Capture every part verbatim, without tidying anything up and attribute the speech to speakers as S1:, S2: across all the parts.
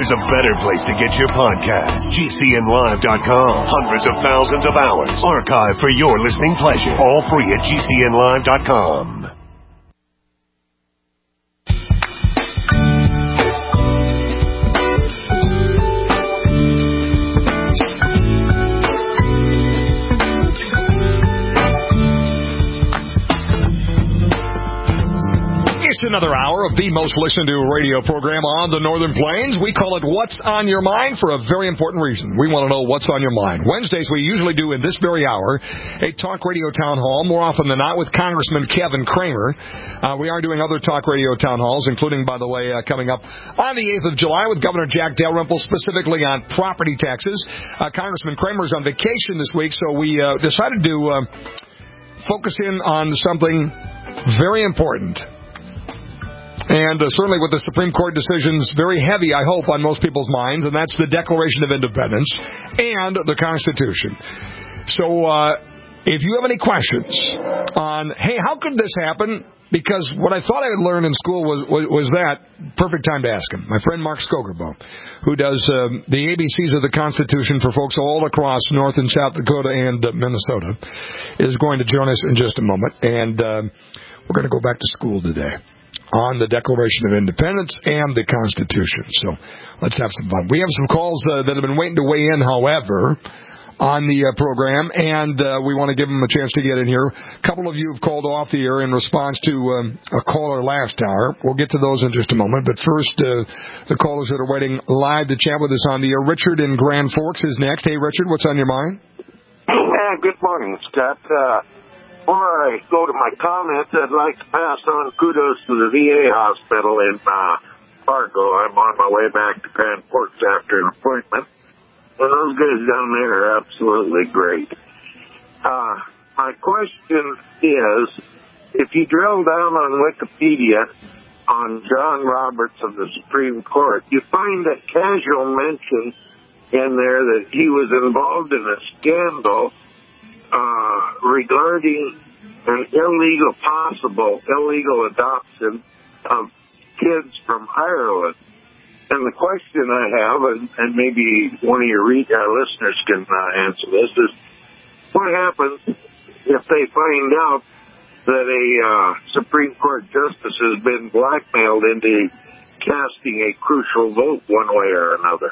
S1: there's a better place to get your podcast. G C N live dot com. Hundreds of thousands of hours archived for your listening pleasure. All free at G C N live dot com.
S2: It's another hour of the most listened to radio program on the Northern Plains. We call it What's on Your Mind for a very important reason. We want to know what's on your mind. Wednesdays, we usually do in this very hour a talk radio town hall, more often than not, with Congressman Kevin Cramer. Uh, we are doing other talk radio town halls, including, by the way, uh, coming up on the eighth of July with Governor Jack Dalrymple, specifically on property taxes. Uh, Congressman Cramer's on vacation this week, so we uh, decided to uh, focus in on something very important. And uh, certainly with the Supreme Court decisions very heavy, I hope, on most people's minds, and that's the Declaration of Independence and the Constitution. So uh, if you have any questions on, hey, how could this happen? Because what I thought I had learned in school was, was, was that, perfect time to ask him. My friend Mark Skogerbo, who does um, the A B Cs of the Constitution for folks all across North and South Dakota and uh, Minnesota, is going to join us in just a moment. And uh, we're going to go back to school today on the Declaration of Independence and the Constitution. So let's have some fun. We have some calls uh, that have been waiting to weigh in, however, on the uh, program, and uh, we want to give them a chance to get in here. A couple of you have called off the air in response to um, a caller last hour. We'll get to those in just a moment, but first, uh, the callers that are waiting live to chat with us on the air. Richard in Grand Forks is next. Hey, Richard, what's on your mind?
S3: Yeah, good morning, Scott. Uh, Before I go to my comments, I'd like to pass on kudos to the V A hospital in uh, Fargo. I'm on my way back to Grand Forks after an appointment. And those guys down there are absolutely great. Uh, my question is, if you drill down on Wikipedia on John Roberts of the Supreme Court, you find a casual mention in there that he was involved in a scandal Uh, regarding an illegal, possible illegal adoption of kids from Ireland. And the question I have, and, and maybe one of your re- uh, listeners can uh, answer this, is what happens if they find out that a uh, Supreme Court justice has been blackmailed into casting a crucial vote one way or another?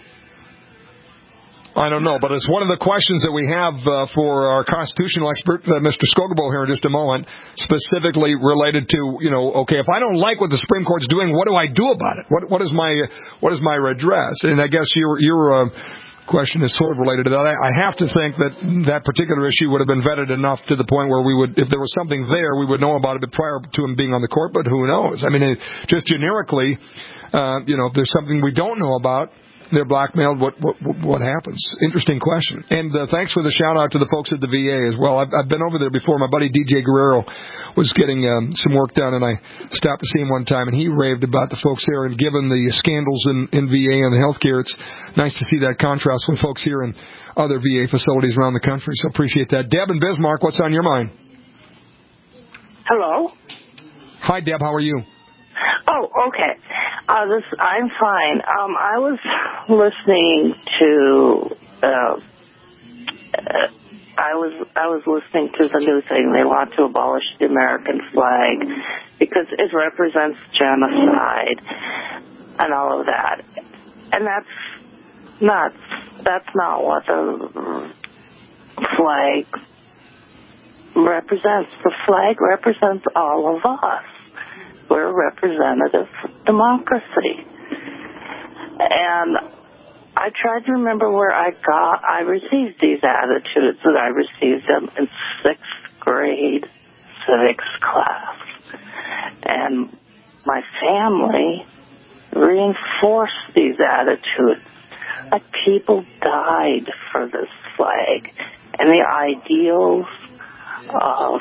S2: I don't know, but it's one of the questions that we have uh, for our constitutional expert, uh, Mister Skogerbo, here in just a moment, specifically related to, you know, okay, if I don't like what the Supreme Court's doing, what do I do about it? What what is my what is my redress? And I guess your your uh, question is sort of related to that. I, I have to think that that particular issue would have been vetted enough to the point where we would, if there was something there, we would know about it prior to him being on the court. But who knows? I mean, it, just generically, uh, you know, if there's something we don't know about, they're blackmailed, what what what happens? Interesting question. And uh, thanks for the shout-out to the folks at the V A as well. I've, I've been over there before. My buddy D J Guerrero was getting um, some work done, and I stopped to see him one time, and he raved about the folks there. And given the scandals in, in V A and the healthcare, it's nice to see that contrast with folks here in other V A facilities around the country. So appreciate that. Deb and Bismarck, what's on your mind?
S4: Hello.
S2: Hi, Deb. How are you?
S4: Oh, okay. Uh, this, I'm fine. Um, I was listening to. Uh, uh, I was I was listening to the new thing. They want to abolish the American flag because it represents genocide and all of that. And that's not that's not what the flag represents. The flag represents all of us. We're a representative democracy. And I tried to remember where I got, I received these attitudes, and I received them in sixth grade civics class. And my family reinforced these attitudes. Like people died for this flag. And the ideals of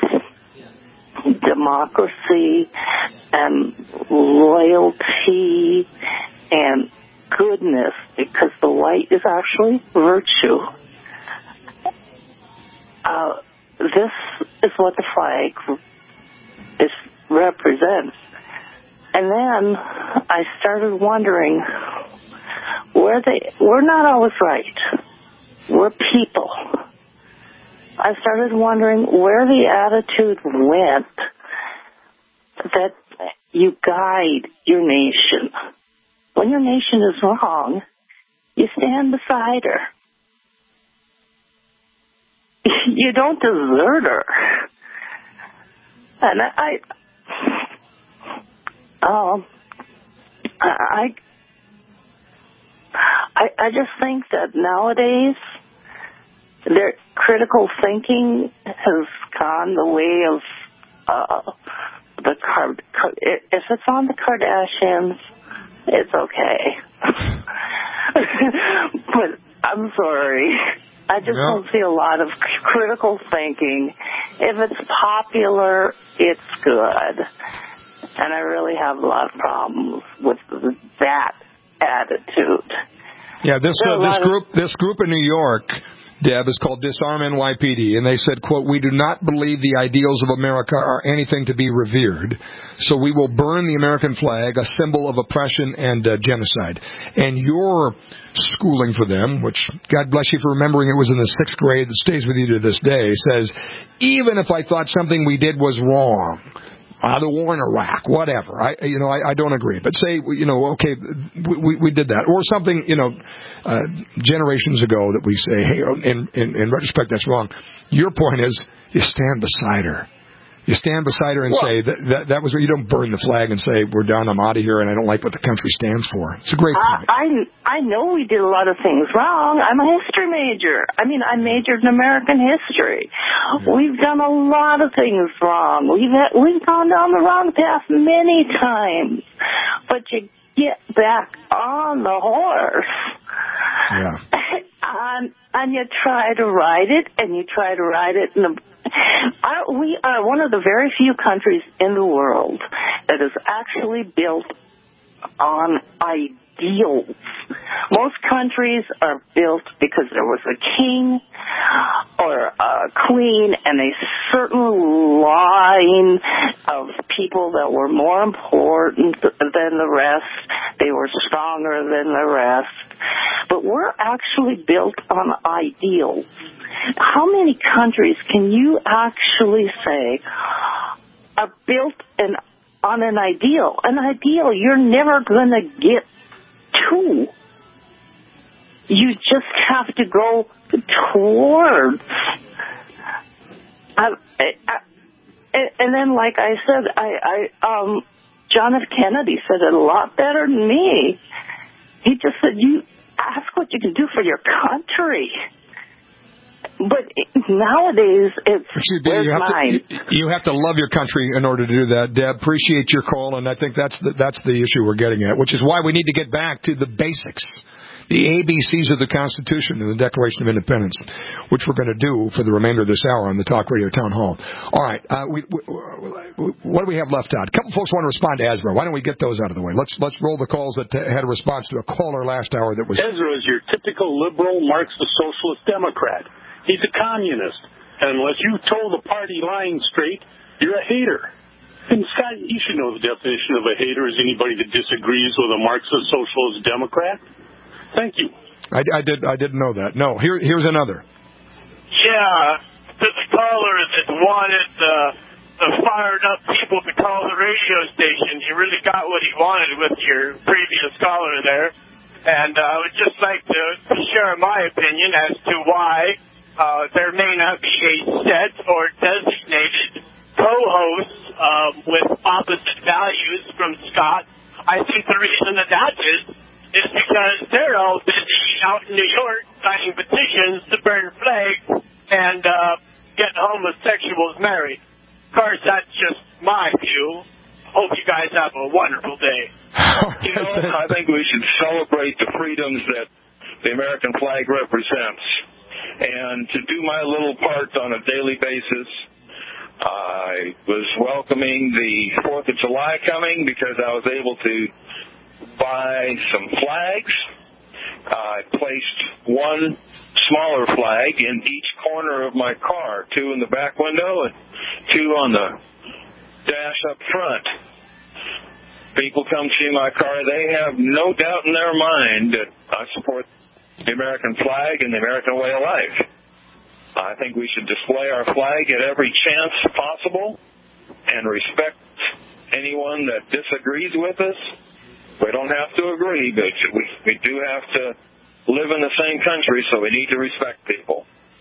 S4: democracy and loyalty and goodness, because the white is actually virtue. Uh, this is what the flag is, represents. And then I started wondering, where they, we're not always right. We're people. I started wondering where the attitude went that you guide your nation. When your nation is wrong, you stand beside her. You don't desert her. And I, um, I, I, I just think that nowadays their critical thinking has gone the way of uh, the Card. If it's on the Kardashians, it's okay. But I'm sorry. I just yeah. don't see a lot of critical thinking. If it's popular, it's good. And I really have a lot of problems with that attitude.
S2: Yeah, this uh, this group of... this group in New York, Deb, is called Disarm N Y P D, and they said, quote, "We do not believe the ideals of America are anything to be revered, so we will burn the American flag, a symbol of oppression and uh, genocide." And your schooling for them, which, God bless you for remembering it was in the sixth grade that stays with you to this day, says, even if I thought something we did was wrong, Uh, the war in Iraq, whatever. I, you know, I, I don't agree. But say, you know, okay, we, we did that, or something, you know, uh, generations ago that we say, hey, in, in, in retrospect, that's wrong. Your point is, you stand beside her. You stand beside her and well, say that, that that was. You don't burn the flag and say we're done. I'm out of here, and I don't like what the country stands for. It's a great point.
S4: I I, I know we did a lot of things wrong. I'm a history major. I mean, I majored in American history. Yeah. We've done a lot of things wrong. We've had, we've gone down the wrong path many times. But you get back on the horse.
S2: Yeah.
S4: and, and you try to ride it, and you try to ride it in the. Are, we are one of the very few countries in the world that is actually built on ideals. Most countries are built because there was a king or a queen and a certain line of people that were more important than the rest. They were stronger than the rest. But we're actually built on ideals. How many countries can you actually say are built in, on an ideal? An ideal you're never going to get to. You just have to go towards. I, I, and then, like I said, I, I um, John F. Kennedy said it a lot better than me. He just said, you ask what you can do for your country. But nowadays, it's where's
S2: you have
S4: mine?
S2: To, you have to love your country in order to do that, Deb. Appreciate your call, and I think that's the, that's the issue we're getting at, which is why we need to get back to the basics, the A B Cs of the Constitution and the Declaration of Independence, which we're going to do for the remainder of this hour on the Talk Radio Town Hall. All right, uh, we, we, what do we have left out? A couple folks want to respond to Ezra. Why don't we get those out of the way? Let's let's roll the calls that had a response to a caller last hour that was...
S5: Ezra is your typical liberal Marxist socialist Democrat. He's a communist. And unless you told the party line straight, you're a hater. And Scott, you should know the definition of a hater is anybody that disagrees with a Marxist socialist Democrat. Thank you.
S2: I, I did. I didn't know that. No. Here, here's another.
S6: Yeah, to the caller that wanted the, the fired up people to call the radio station, he really got what he wanted with your previous caller there. And uh, I would just like to share my opinion as to why uh, there may not be a set or designated co-host uh, with opposite values from Scott. I think the reason that that is is because they're all busy out in New York signing petitions to burn flags and uh, get homosexuals married. Of course, that's just my view. Hope you guys have a wonderful day.
S7: You know, I think we should celebrate the freedoms that the American flag represents. And to do my little part on a daily basis, I was welcoming the fourth of July coming because I was able to buy some flags. I placed one smaller flag in each corner of my car, two in the back window and two on the dash up front. people come see my car, they have no doubt in their mind that I support the American flag and the American way of life. I think we should display our flag at every chance possible and respect anyone that disagrees with us. We don't have to agree, but we, we do have to live in the same country, so we need to respect people.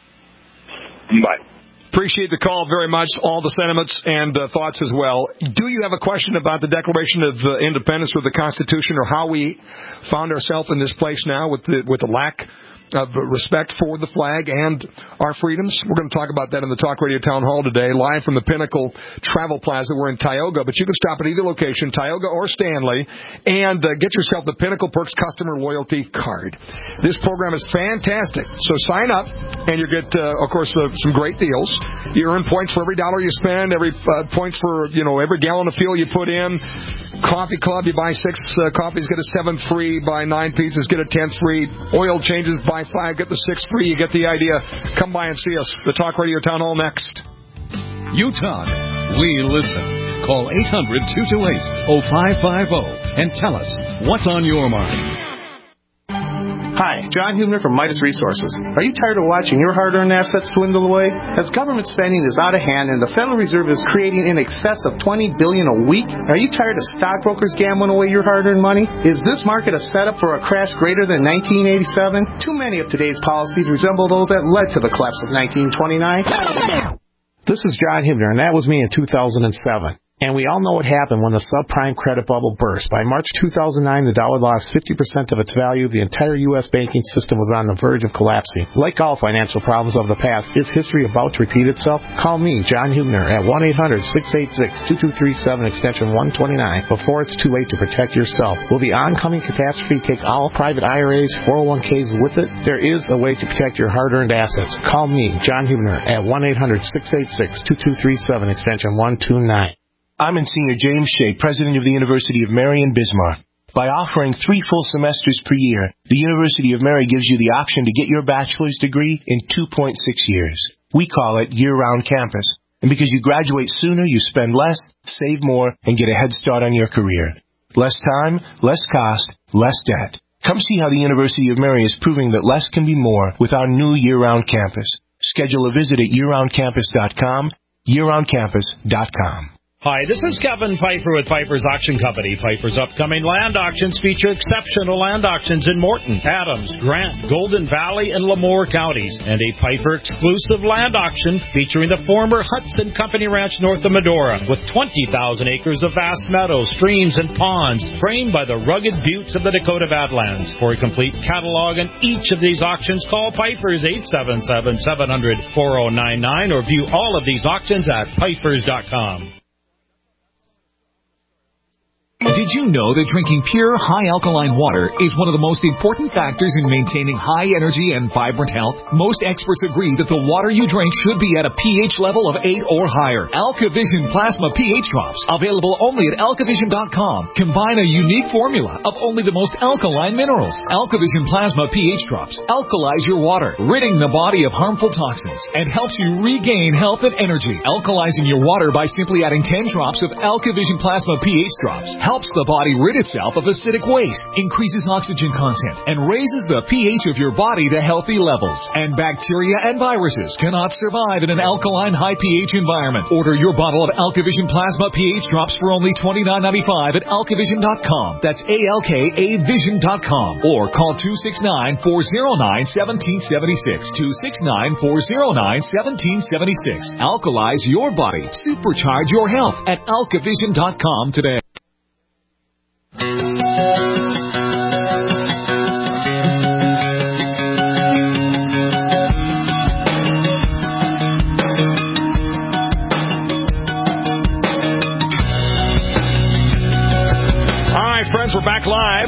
S7: Bye.
S2: Appreciate the call very much, all the sentiments and uh, thoughts as well. Do you have a question about the Declaration of uh, Independence or the Constitution, or how we found ourselves in this place now with the, with the lack of respect for the flag and our freedoms? We're going to talk about that in the Talk Radio Town Hall today, live from the Pinnacle Travel Plaza. We're in Tioga, but you can stop at either location, Tioga or Stanley, and uh, get yourself the Pinnacle Perks Customer Loyalty Card. This program is fantastic, so sign up, and you get, uh, of course, uh, some great deals. You earn points for every dollar you spend, every uh, points for, you know, every gallon of fuel you put in. Coffee Club, you buy six uh, coffees, get a seventh free. Buy nine pizzas, get a tenth free. Oil changes, buy five, get the sixth free. You get the idea. Come by and see us. The Talk Radio Town Hall next.
S8: You talk, we listen. Call eight hundred, two two eight, oh five five oh and tell us what's on your mind.
S9: Hi, John Hubner from Midas Resources. Are you tired of watching your hard-earned assets dwindle away? As government spending is out of hand and the Federal Reserve is creating in excess of twenty billion dollars a week, are you tired of stockbrokers gambling away your hard-earned money? Is this market a setup for a crash greater than nineteen eighty-seven? Too many of today's policies resemble those that led to the collapse of nineteen twenty-nine. This is John Hubner, and that was me in two thousand seven. And we all know what happened when the subprime credit bubble burst. By March two thousand nine, the dollar lost fifty percent of its value. The entire U S banking system was on the verge of collapsing. Like all financial problems of the past, is history about to repeat itself? Call me, John Hubner, at one eight hundred, six eight six, two two three seven, extension one twenty-nine, before it's too late to protect yourself. Will the oncoming catastrophe take all private I R As, four oh one k's with it? There is a way to protect your hard-earned assets. Call me, John Hubner, at one eight hundred, six eight six, two two three seven, extension one twenty-nine.
S10: I'm Monsignor James Shea, President of the University of Mary in Bismarck. By offering three full semesters per year, the University of Mary gives you the option to get your bachelor's degree in two point six years. We call it year-round campus. And because you graduate sooner, you spend less, save more, and get a head start on your career. Less time, less cost, less debt. Come see how the University of Mary is proving that less can be more with our new year-round campus. Schedule a visit at year round campus dot com, year round campus dot com.
S11: Hi, this is Kevin Pfeiffer with Pfeiffer's Auction Company. Pfeiffer's upcoming land auctions feature exceptional land auctions in Morton, Adams, Grant, Golden Valley, and Lemoore counties, and a Pfeiffer exclusive land auction featuring the former Hudson Company Ranch north of Medora, with twenty thousand acres of vast meadows, streams, and ponds framed by the rugged buttes of the Dakota Badlands. For a complete catalog on each of these auctions, call Pfeiffer's eight seven seven, seven hundred, four oh nine nine or view all of these auctions at Pfeiffer's dot com.
S12: Did you know that drinking pure, high-alkaline water is one of the most important factors in maintaining high energy and vibrant health? Most experts agree that the water you drink should be at a pH level of eight or higher. AlkaVision Plasma pH Drops, available only at alkavision dot com, combine a unique formula of only the most alkaline minerals. AlkaVision Plasma pH Drops alkalize your water, ridding the body of harmful toxins, and helps you regain health and energy. Alkalizing your water by simply adding ten drops of AlkaVision Plasma pH Drops helps the body rid itself of acidic waste, increases oxygen content, and raises the pH of your body to healthy levels. And bacteria and viruses cannot survive in an alkaline high pH environment. Order your bottle of AlkaVision Plasma pH Drops for only twenty-nine ninety-five at alkavision dot com. That's A L K A vision dot com. Or call two six nine, four oh nine, one seven seven six. two six nine, four oh nine, one seven seven six. Alkalize your body. Supercharge your health at alkavision dot com today.
S2: We're back live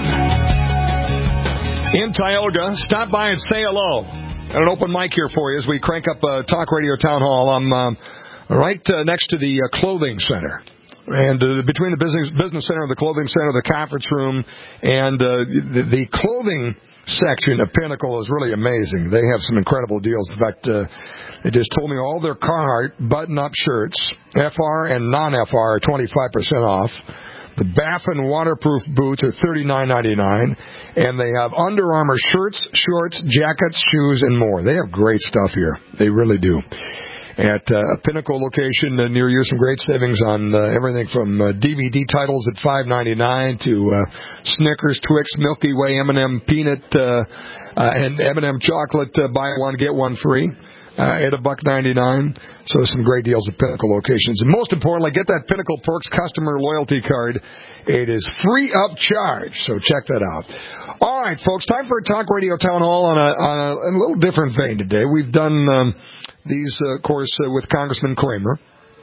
S2: in Tioga. Stop by and say hello. Got an open mic here for you as we crank up uh, Talk Radio Town Hall. I'm um, right uh, next to the uh, clothing center. And uh, between the business business center, the clothing center, the conference room, and uh, the, the clothing section of Pinnacle is really amazing. They have some incredible deals. In fact, uh, they just told me all their Carhartt button-up shirts, F R and non-F R, are twenty-five percent off. The Baffin waterproof boots are thirty-nine ninety-nine, and they have Under Armour shirts, shorts, jackets, shoes, and more. They have great stuff here. They really do. At uh, a Pinnacle location uh, near you, some great savings on uh, everything from uh, D V D titles at five ninety-nine to uh, Snickers, Twix, Milky Way, M and M peanut, uh, uh, and M and M chocolate. Uh, buy one get one free. Uh, at a buck ninety-nine. So some great deals at Pinnacle locations. And most importantly, get that Pinnacle Perks customer loyalty card. It is free of charge. So check that out. All right, folks, time for a Talk Radio Town Hall on a, on a, a little different vein today. We've done um, these, uh, of course, uh, with Congressman Kramer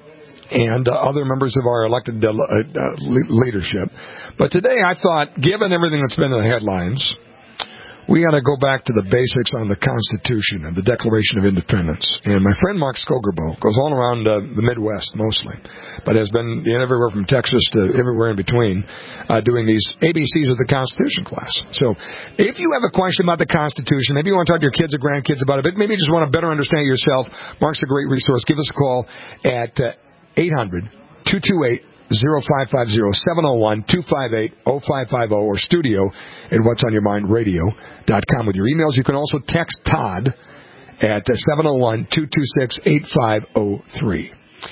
S2: and uh, other members of our elected uh, uh, leadership. But today I thought, given everything that's been in the headlines, we got to go back to the basics on the Constitution and the Declaration of Independence. And my friend Mark Skogerbo goes all around uh, the Midwest mostly, but has been you know, everywhere from Texas to everywhere in between uh, doing these A B Cs of the Constitution class. So if you have a question about the Constitution, maybe you want to talk to your kids or grandkids about it, but maybe you just want to better understand it yourself, Mark's a great resource. Give us a call at uh, eight hundred two two eight zero five five zero, seven oh one two five eight oh five five oh, or studio at whats on your mind radio dot com with your emails. You can also text Todd at seven oh one two two six eight five oh three.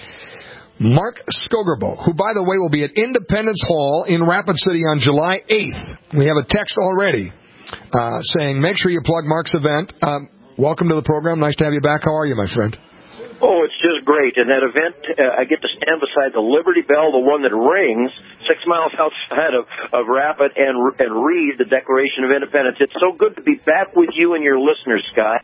S2: Mark Skogerbo, who, by the way, will be at Independence Hall in Rapid City on July eighth. We have a text already uh, saying, make sure you plug Mark's event. Um, welcome to the program. Nice to have you back. How are you, my friend?
S13: Oh, it's just great. And that event, uh, I get to stand beside the Liberty Bell, the one that rings six miles outside of, of Rapid, and and read the Declaration of Independence. It's so good to be back with you and your listeners, Scott.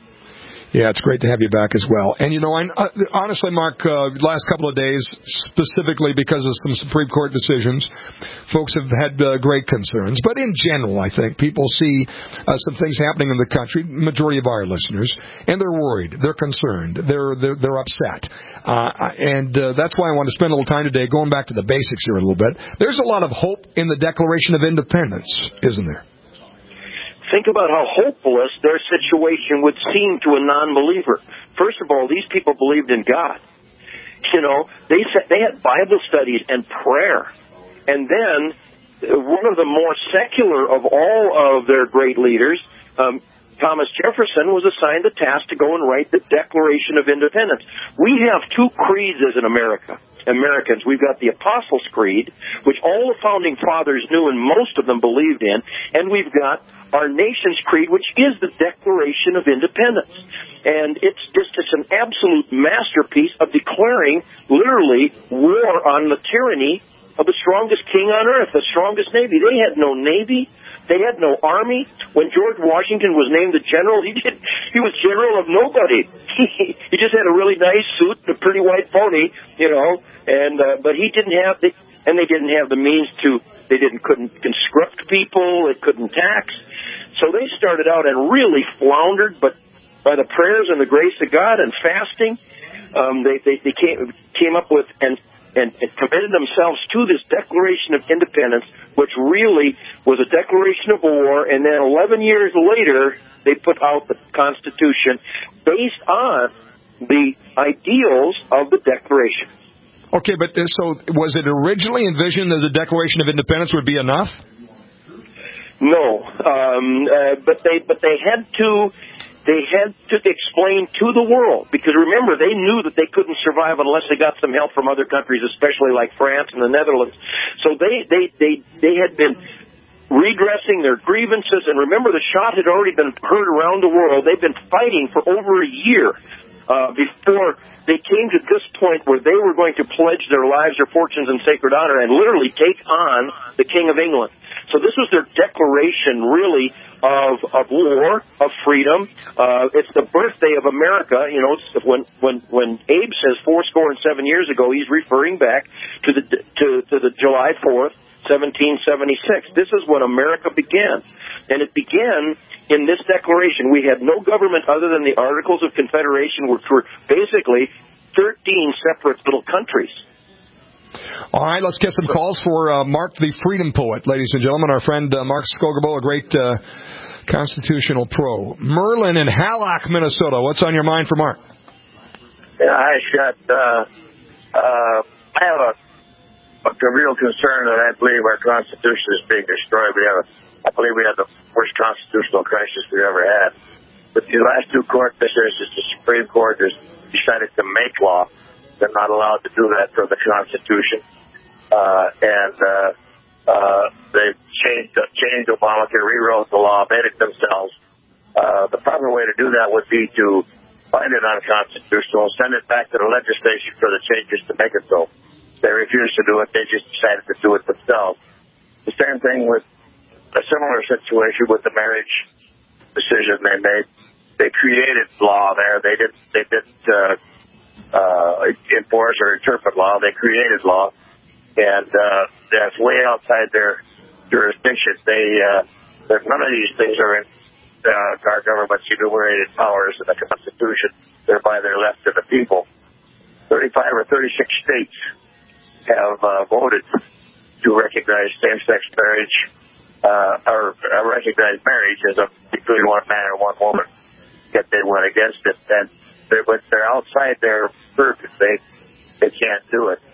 S2: Yeah, it's great to have you back as well. And, you know, I, uh, honestly, Mark, uh, last couple of days, specifically because of some Supreme Court decisions, folks have had uh, great concerns. But in general, I think people see uh, some things happening in the country, majority of our listeners, and they're worried, they're concerned, they're they're, they're upset. Uh, and uh, that's why I want to spend a little time today going back to the basics here a little bit. There's a lot of hope in the Declaration of Independence, isn't there?
S13: Think about how hopeless their situation would seem to a non-believer. First of all, these people believed in God. You know, they said they had Bible studies and prayer. And then one of the more secular of all of their great leaders, um, Thomas Jefferson, was assigned the task to go and write the Declaration of Independence. We have two creeds as in America. Americans. We've got the Apostles' Creed, which all the founding fathers knew and most of them believed in, and we've got our nation's creed, which is the Declaration of Independence. And it's just it's an absolute masterpiece of declaring, literally, war on the tyranny of the strongest king on earth, the strongest navy. They had no navy. They had no army. When George Washington was named the general, he did. He was general of nobody. He, he just had a really nice suit and a pretty white pony, you know. And uh, but he didn't have the, and they didn't have the means to. They didn't couldn't conscript people. They couldn't tax. So they started out and really floundered. But by the prayers and the grace of God and fasting, um, they they, they came came up with and. And, and committed themselves to this Declaration of Independence, which really was a declaration of war, and then eleven years later, they put out the Constitution based on the ideals of the Declaration.
S2: Okay, but this, so was it originally envisioned that the Declaration of Independence would be enough?
S13: No, um, uh, but they but they had to. They had to explain to the world, because remember, they knew that they couldn't survive unless they got some help from other countries, especially like France and the Netherlands. So they, they, they, they had been redressing their grievances, and remember, the shot had already been heard around the world. They've been fighting for over a year uh, before they came to this point where they were going to pledge their lives, their fortunes, and sacred honor, and literally take on the King of England. So this was their declaration, really, of of war, of freedom. Uh, it's the birthday of America. You know, it's when when when Abe says four score and seven years ago, he's referring back to the to to the July fourth, seventeen seventy-six. This is when America began, and it began in this declaration. We had no government other than the Articles of Confederation, which were basically thirteen separate little countries.
S2: All right, let's get some calls for uh, Mark the Freedom Poet, ladies and gentlemen. Our friend uh, Mark Skogerbo, a great uh, constitutional pro. Merlin in Hallock, Minnesota. What's on your mind for Mark?
S14: Yeah, hi, Scott. Uh, uh, I have a
S3: a real concern that I believe our Constitution is being destroyed. We have, a, I believe we have the worst constitutional crisis we've ever had. But the last two court decisions, the Supreme Court has decided to make law. They're not allowed to do that for the Constitution. Uh, and uh, uh, they've changed, uh, changed Obamacare, rewrote the law, made it themselves. Uh, the proper way to do that would be to find it unconstitutional, send it back to the legislature for the changes to make it so. They refused to do it. They just decided to do it themselves. The same thing with a similar situation with the marriage decision they made. They created law there. They didn't, they didn't uh, uh, enforce or interpret law. They created law. And uh, that's way outside their jurisdiction. They, uh, none of these things are in uh, our government's enumerated powers in the Constitution. Thereby, they're left to the people. thirty-five or thirty-six states have uh, voted to recognize same-sex marriage, uh, or uh, recognize marriage as a between one man and one woman. Yet they went against it, and they're, but they're outside their purview. They they can't do it.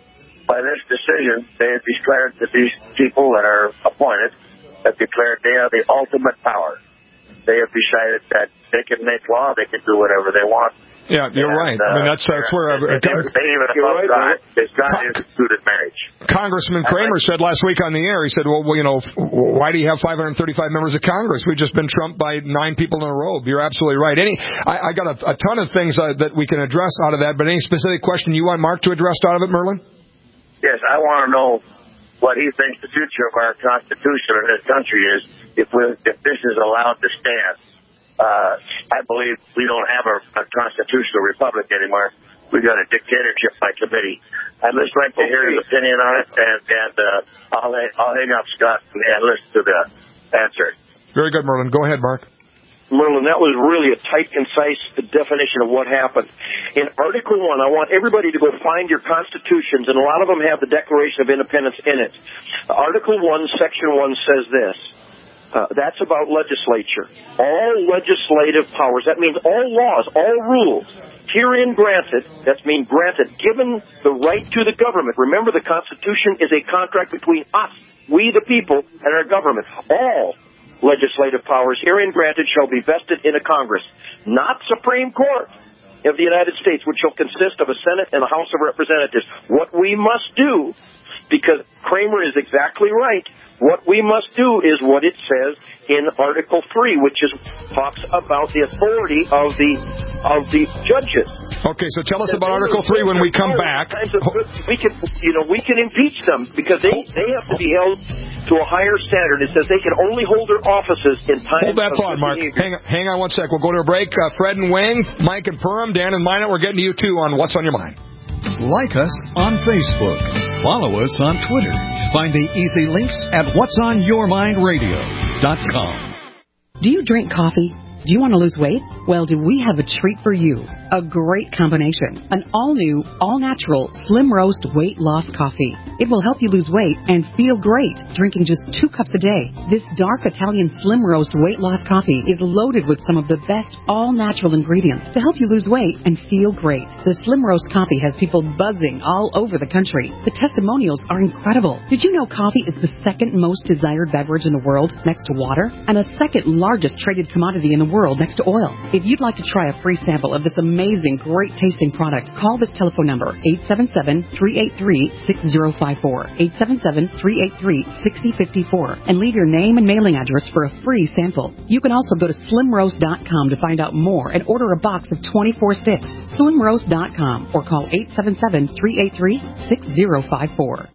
S3: By this decision, they have declared that these people that are appointed have declared they have the ultimate power. They have decided that they can make law, they can do whatever they want.
S2: Yeah, you're and, right. Uh, I mean, that's that's where uh,
S3: they, they, they even above right, God, because God Con- instituted marriage.
S2: Congressman Kramer said last week on the air, he said, well, well, you know, why do you have five hundred thirty-five members of Congress? We've just been trumped by nine people in a row. You're absolutely right. Any, I, I got a, a ton of things uh, that we can address out of that, but any specific question you want Mark to address out of it, Merlin?
S3: Yes, I want to know what he thinks the future of our Constitution in this country is if we, if this is allowed to stand. Uh, I believe we don't have a, a constitutional republic anymore. We've got a dictatorship by committee. I'd just like to hear his opinion on it, and, and uh, I'll, I'll hang up, Scott, and listen to the answer.
S2: Very good, Merlin. Go ahead, Mark.
S13: Merlin, that was really a tight, concise definition of what happened. In Article one, I want everybody to go find your constitutions, and a lot of them have the Declaration of Independence in it. Article one, Section one says this. Uh, that's about legislature. All legislative powers, that means all laws, all rules, herein granted, that means granted, given the right to the government. Remember, the Constitution is a contract between us, we the people, and our government. All legislative powers herein granted shall be vested in a Congress, not Supreme Court of the United States, which shall consist of a Senate and a House of Representatives. What we must do, because Kramer is exactly right, what we must do is what it says in Article three, which is talks about the authority of the of the judges.
S2: Okay, so tell us about Article three when we come back.
S13: We can, you know, we can impeach them because they they have to be held to a higher standard. It says they can only hold their offices in time.
S2: Hold that thought, Mark. Hang, hang on one sec. We'll go to a break. Uh, Fred and Wing, Mike and Perham, Dan and Minot, we're getting to you too on What's on Your Mind.
S8: Like us on Facebook. Follow us on Twitter. Find the easy links at whats on your mind radio dot com.
S14: Do you drink coffee? Do you want to lose weight? Well, do we have a treat for you? A great combination. An all-new, all-natural, slim roast weight loss coffee. It will help you lose weight and feel great drinking just two cups a day. This dark Italian slim roast weight loss coffee is loaded with some of the best all-natural ingredients to help you lose weight and feel great. The slim roast coffee has people buzzing all over the country. The testimonials are incredible. Did you know coffee is the second most desired beverage in the world next to water and the second largest traded commodity in the world? world next to oil. If you'd like to try a free sample of this amazing, great-tasting product, call this telephone number, eight seven seven, three eight three, six zero five four, eight seven seven, three eight three, six zero five four, and leave your name and mailing address for a free sample. You can also go to slim roast dot com to find out more and order a box of twenty-four sticks, slim roast dot com, or call eight seven seven, three eight three, six zero five four.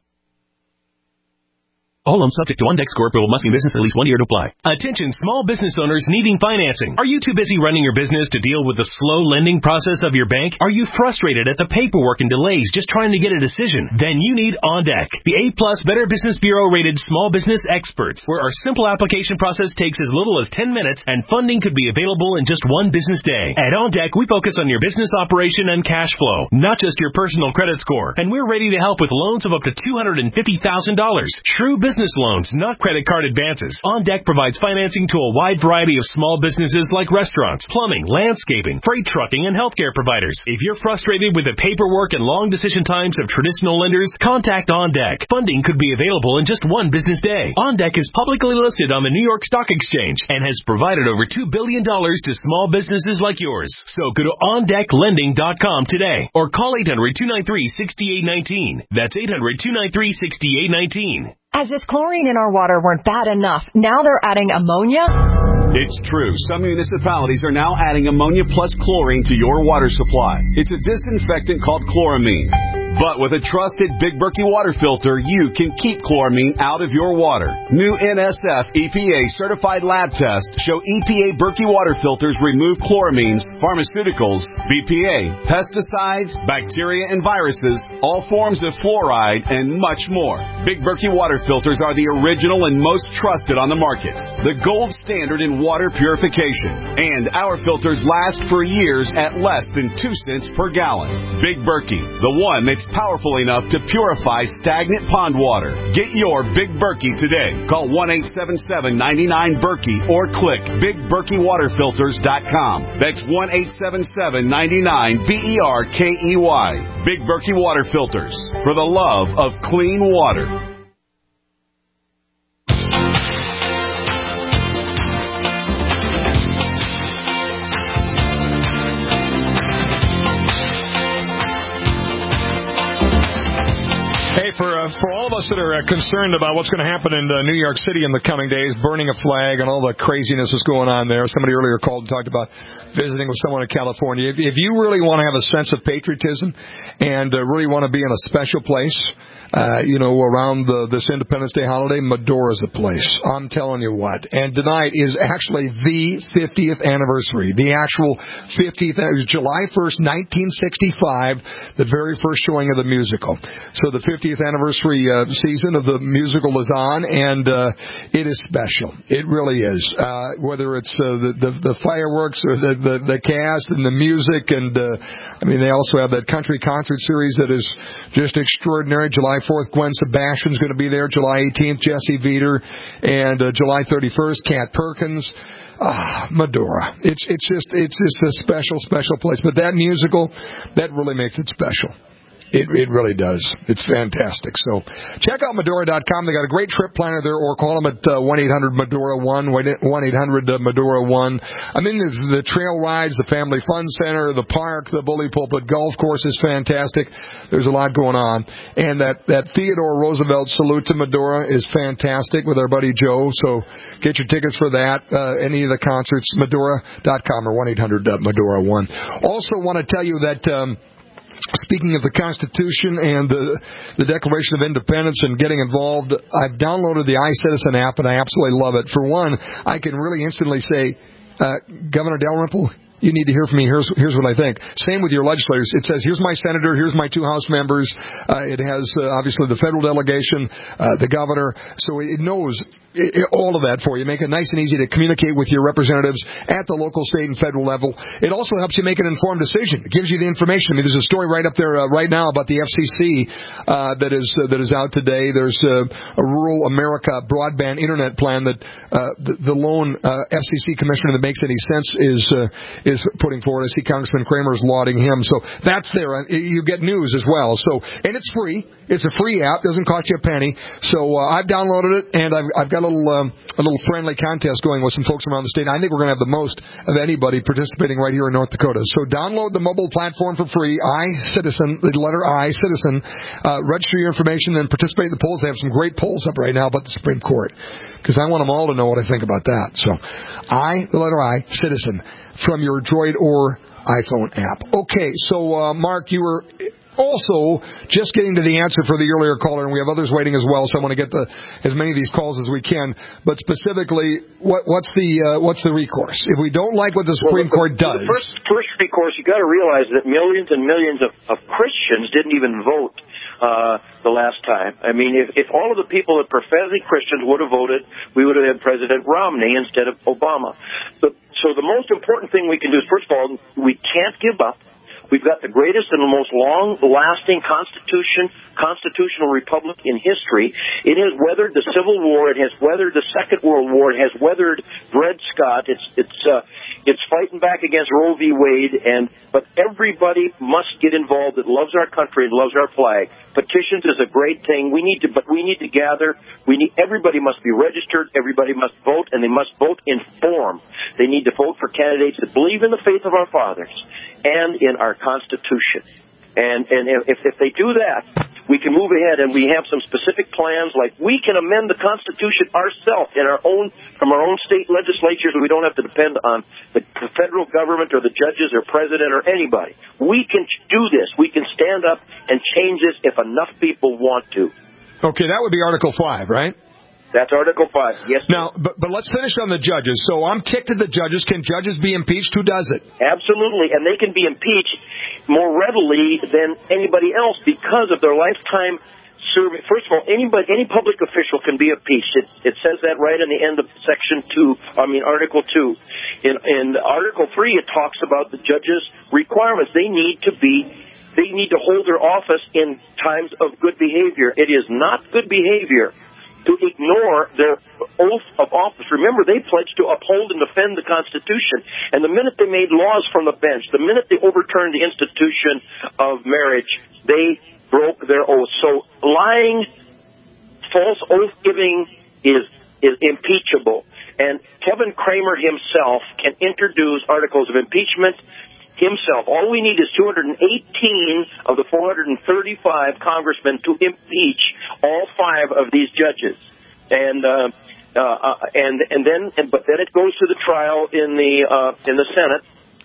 S15: All loans subject to OnDeck score approval, must be business at least one year to apply. Attention small business owners needing financing. Are you too busy running your business to deal with the slow lending process of your bank? Are you frustrated at the paperwork and delays just trying to get a decision? Then you need OnDeck, the A-plus Better Business Bureau rated small business experts, where our simple application process takes as little as ten minutes and funding could be available in just one business day. At OnDeck, we focus on your business operation and cash flow, not just your personal credit score. And we're ready to help with loans of up to two hundred fifty thousand dollars. True business business loans, not credit card advances. OnDeck provides financing to a wide variety of small businesses like restaurants, plumbing, landscaping, freight trucking, and healthcare providers. If you're frustrated with the paperwork and long decision times of traditional lenders, contact OnDeck. Funding could be available in just one business day. OnDeck is publicly listed on the New York Stock Exchange and has provided over two billion dollars to small businesses like yours. So go to on deck lending dot com today or call eight hundred, two nine three, six eight one nine. That's eight hundred, two nine three, six eight one nine.
S16: As if chlorine in our water weren't bad enough, now they're adding ammonia?
S17: It's true. Some municipalities are now adding ammonia plus chlorine to your water supply. It's a disinfectant called chloramine. But with a trusted Big Berkey water filter, you can keep chloramine out of your water. New N S F E P A certified lab tests show E P A Berkey water filters remove chloramines, pharmaceuticals, B P A, pesticides, bacteria and viruses, all forms of fluoride, and much more. Big Berkey water filters are the original and most trusted on the market. The gold standard in water purification. And our filters last for years at less than two cents per gallon. Big Berkey, the one that's powerful enough to purify stagnant pond water. Get your Big Berkey today. Call one eight seven seven, nine nine, Berkey or click big berkey water filters dot com. That's one eight seven seven, nine nine, B E R K E Y. Big Berkey Water Filters. For the love of clean water.
S2: Hey, for uh, for all of us that are uh, concerned about what's going to happen in uh, New York City in the coming days, burning a flag and all the craziness that's going on there. Somebody earlier called and talked about visiting with someone in California. If, if you really want to have a sense of patriotism and uh, really want to be in a special place, uh, you know, around the, this Independence Day holiday, Medora's the place. I'm telling you what. And tonight is actually the fiftieth anniversary. The actual fiftieth, July first, nineteen sixty-five, the very first showing of the musical. So the fiftieth anniversary uh, season of the musical is on, and uh, it is special. It really is. Uh, whether it's uh, the, the the fireworks or the, the the cast and the music, and uh, I mean they also have that country concert series that is just extraordinary. July fourth, Gwen Sebastian's going to be there. July eighteenth, Jesse Veter, and uh, July thirty-first, Kat Perkins. Ah, Medora. It's it's just it's just a special special place. But that musical, that really makes it special. It it really does. It's fantastic. So check out Medora dot com. They got a great trip planner there, or call them at uh, one eight hundred Medora one, one eight hundred Medora one. I mean, the, the trail rides, the family fun center, the park, the Bully Pulpit golf course is fantastic. There's a lot going on. And that, that Theodore Roosevelt salute to Medora is fantastic with our buddy Joe. So get your tickets for that. Uh, any of the concerts, Medora dot com or one eight hundred Medora one. Also want to tell you that... Um, Speaking of the Constitution and the, the Declaration of Independence and getting involved, I've downloaded the iCitizen app, and I absolutely love it. For one, I can really instantly say, uh, Governor Dalrymple, you need to hear from me. Here's here's what I think. Same with your legislators. It says, here's my senator, here's my two House members. Uh, it has, uh, obviously, the federal delegation, uh, the governor. So it knows it, all of that for you. Make it nice and easy to communicate with your representatives at the local, state, and federal level. It also helps you make an informed decision. It gives you the information. I mean, there's a story right up there uh, right now about the F C C uh, that is uh, that is out today. There's uh, a rural America broadband internet plan that uh, the, the lone uh, F C C commissioner that makes any sense is uh, is putting forward. I see Congressman Kramer is lauding him. So that's there. You get news as well. So and it's free. It's a free app. Doesn't cost you a penny. So uh, I've downloaded it, and I've, I've got a little um, a little friendly contest going with some folks around the state. I think we're going to have the most of anybody participating right here in North Dakota. So download the mobile platform for free. iCitizen, the letter I, Citizen. Uh, register your information and participate in the polls. They have some great polls up right now about the Supreme Court, because I want them all to know what I think about that. So I, the letter I, Citizen, from your Droid or iPhone app. Okay, so uh, Mark, you were also just getting to the answer for the earlier caller, and we have others waiting as well, so I want to get the, as many of these calls as we can. But specifically, what, what's the uh, what's the recourse? If we don't like what the Supreme well,
S13: the,
S2: Court does...
S13: The first, first recourse, you got to realize that millions and millions of, of Christians didn't even vote uh, the last time. I mean, if, if all of the people that professing Christians would have voted, we would have had President Romney instead of Obama. But, so the most important thing we can do is, first of all, we can't give up We've got the greatest and the most long-lasting constitution, constitutional republic in history. It has weathered the Civil War. It has weathered the Second World War. It has weathered Dred Scott. It's it's uh, it's fighting back against Roe v. Wade. And but everybody must get involved that loves our country and loves our flag. Petitions is a great thing. We need to, but we need to gather. We need everybody must be registered. Everybody must vote, and they must vote informed. They need to vote for candidates that believe in the faith of our fathers and in our Constitution. And and if, if they do that, we can move ahead, and we have some specific plans, like we can amend the Constitution ourselves in our own, from our own state legislatures, and we don't have to depend on the, the federal government or the judges or president or anybody. We can do this. We can stand up and change this if enough people want to.
S2: Okay, that would be Article five, right?
S13: That's Article five, yes.
S2: Now, but, but let's finish on the judges. So I'm ticked at the judges. Can judges be impeached? Who does it?
S13: Absolutely, and they can be impeached more readily than anybody else because of their lifetime service. First of all, anybody, any public official can be impeached. It, it says that right in the end of Section two, I mean Article two. In, in Article three, it talks about the judges' requirements. They need to be, they need to hold their office in times of good behavior. It is not good behavior to ignore their oath of office. Remember, they pledged to uphold and defend the Constitution. And the minute they made laws from the bench, the minute they overturned the institution of marriage, they broke their oath. So lying, false oath-giving is, is impeachable. And Kevin Cramer himself can introduce articles of impeachment himself. All we need is two hundred eighteen of the four hundred thirty-five congressmen to impeach all five of these judges, and uh, uh, and and then and, but then it goes to the trial in the uh, in the Senate,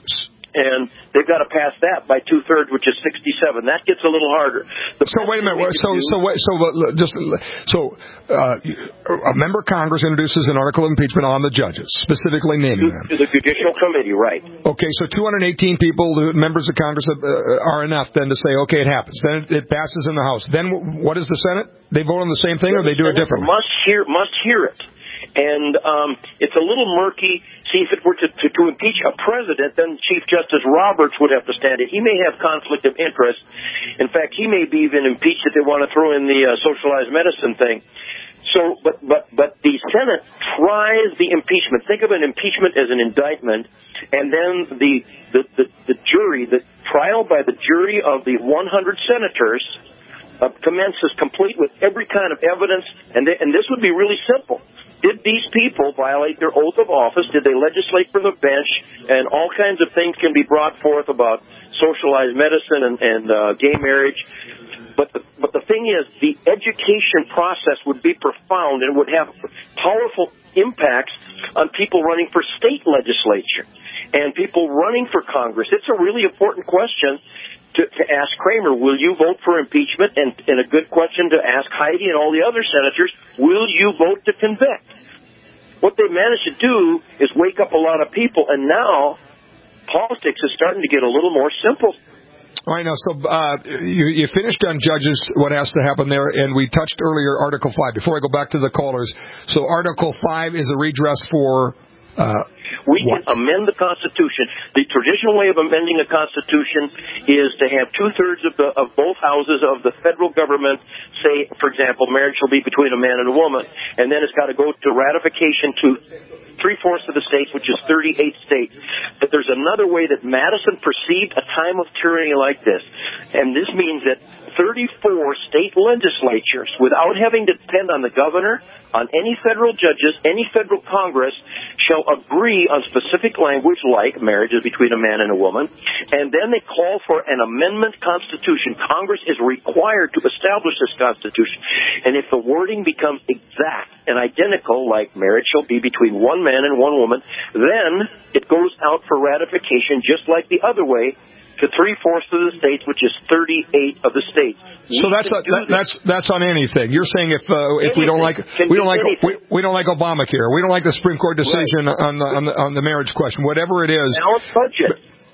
S13: and they've got to pass that by two thirds, which is sixty-seven. That gets a little harder. The
S2: so wait a minute. So so wait, so just so uh, a member of Congress introduces an article of impeachment on the judges, specifically naming them
S13: to the Judicial Committee, right?
S2: Okay, so two hundred eighteen people, members of Congress, uh, are enough then to say, okay, it happens. Then it passes in the House. Then what is the Senate? They vote on the same thing, or they do it differently?
S13: Must hear must hear it. And um, it's a little murky. See, if it were to, to, to impeach a president, then Chief Justice Roberts would have to stand it. He may have conflict of interest. In fact, he may be even impeached if they want to throw in the uh, socialized medicine thing. So, but but but the Senate tries the impeachment. Think of an impeachment as an indictment, and then the the, the, the jury, the trial by the jury of the one hundred senators, uh, commences complete with every kind of evidence, and they, and this would be really simple. Did these people violate their oath of office? Did they legislate from the bench? And all kinds of things can be brought forth about socialized medicine and, and uh, gay marriage. But the, but the thing is, the education process would be profound and would have powerful impacts on people running for state legislature and people running for Congress. It's a really important question to, to ask Cramer. Will you vote for impeachment? And, and a good question to ask Heidi and all the other senators, will you vote to convict? What they managed to do is wake up a lot of people, and now politics is starting to get a little more simple.
S2: All right, now, so uh, you, you finished on judges, what has to happen there, and we touched earlier Article five. Before I go back to the callers, so Article five is a redress for uh,
S13: We
S2: what?
S13: can amend the Constitution. The traditional way of amending a Constitution is to have two-thirds of, the, of both houses of the federal government say, for example, marriage shall be between a man and a woman, and then it's got to go to ratification to three-fourths of the states, which is thirty-eight states. But there's another way that Madison perceived a time of tyranny like this, and this means that thirty-four state legislatures, without having to depend on the governor, on any federal judges, any federal Congress, shall agree on specific language like marriage is between a man and a woman, and then they call for an amendment constitution. Congress is required to establish this Constitution, and if the wording becomes exact and identical, like marriage shall be between one man and one woman, then it goes out for ratification just like the other way, to three-fourths of the states, which is thirty-eight of the states.
S2: So that's a, that, that's that's on anything. You're saying if uh, if we don't like we don't like we, we don't like Obamacare, we don't like the Supreme Court decision right. on the on the on the marriage question, whatever it is.
S13: Balanced budget.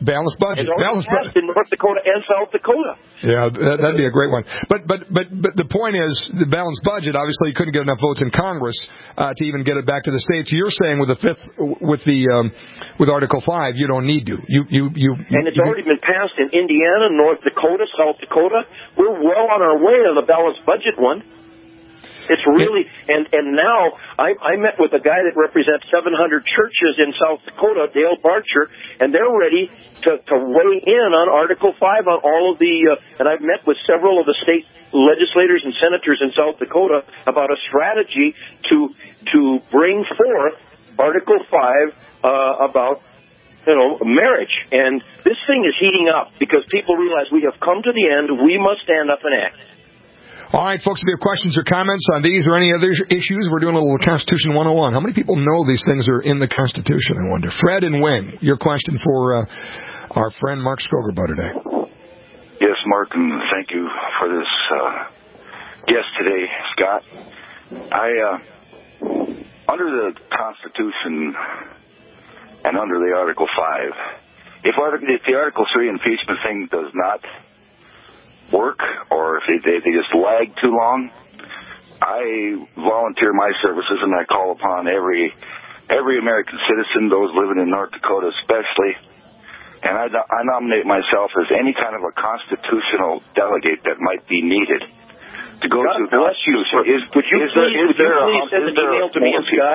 S2: Balanced budget.
S13: It's already
S2: Balanced
S13: passed
S2: budget.
S13: in North Dakota and South Dakota.
S2: Yeah, that, that'd be a great one. But but but but the point is, the balanced budget. Obviously, you couldn't get enough votes in Congress uh, to even get it back to the states. You're saying with the fifth, with the um, with Article Five, you don't need to. You you you.
S13: And it's
S2: you,
S13: already been passed in Indiana, North Dakota, South Dakota. We're well on our way to the balanced budget one. It's really, and, and now I, I met with a guy that represents seven hundred churches in South Dakota, Dale Barcher, and they're ready to, to weigh in on Article five on all of the, uh, and I've met with several of the state legislators and senators in South Dakota about a strategy to, to bring forth Article five uh, about, you know, marriage. And this thing is heating up because people realize we have come to the end, we must stand up and act.
S2: All right, folks, if you have questions or comments on these or any other issues, we're doing a little Constitution one oh one. How many people know these things are in the Constitution, I wonder? Fred and Wynn, your question for uh, our friend Mark Skogerbo today.
S18: Yes, Mark, and thank you for this uh, guest today, Scott. I, uh, under the Constitution and under the Article five, if, if the Article three impeachment thing does not work, or if they, they, they just lag too long, I volunteer my services and I call upon every every American citizen, those living in North Dakota especially, and I, I nominate myself as any kind of a constitutional delegate that might be needed to go
S13: God
S18: to the Constitution.
S13: Is, would you
S18: is
S13: please,
S18: there, is
S13: would you
S18: there
S13: please
S18: a,
S13: send an email to me and Scott?